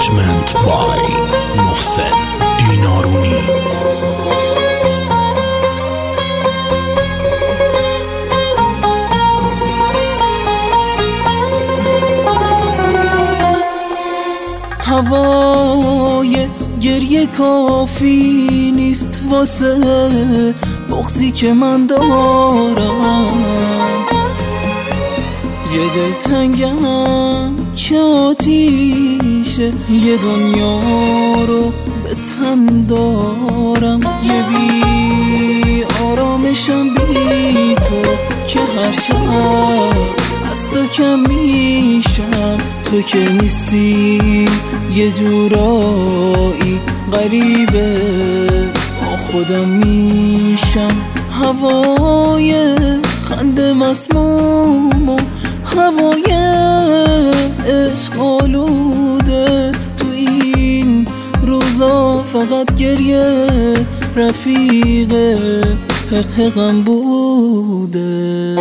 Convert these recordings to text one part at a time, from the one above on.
Arrangement by محسن دینارونی. هوای گریه کافی نیست واسه بغضی که من دارم. یه دلتنگم که آتیشه یه دنیا رو به تن دارم. یه بی آرامشم بی تو که هر شب از تو کم میشم. تو که نیستی یه جورایی غریبه با خودم میشم. هوای خنده مسموم و هوای عشق آلوده. تو این روزا فقط گریه رفیق حقم بوده.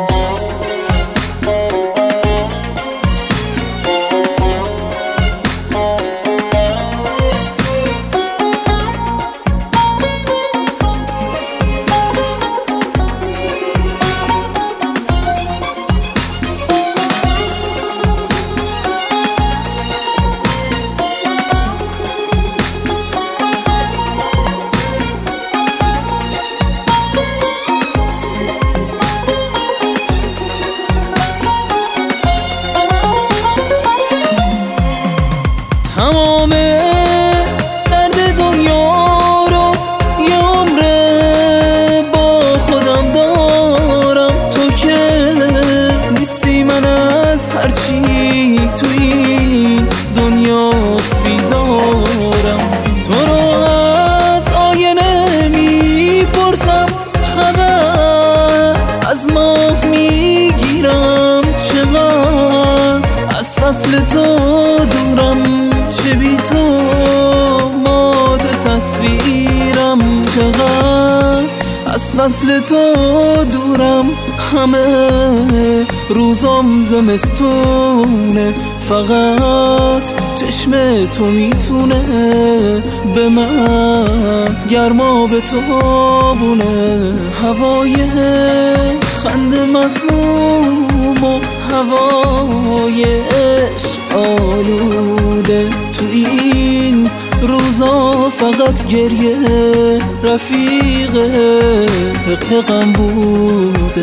تمام درد دنیا رو یه عمره با خودم دارم. تو که نیستی من از هرچی تو این دنیاست بیزارم. تو رو از آینه میپرسم خبر از ماه میگیرم. چقدر از فصل تو دورم، چه بی تو مات تصویرم. چقدر از فصل تو دورم، همه روزام زمستونه. فقط چشم تو میتونه به من گرما به تابونه. هوای خنده مسموم و هوای عشق آلوده. تو این روزا فقط گریه رفیق حقم بوده.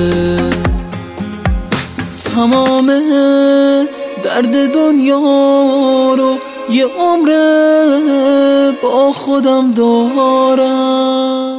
تمام درد دنیا رو یه عمره با خودم دارم.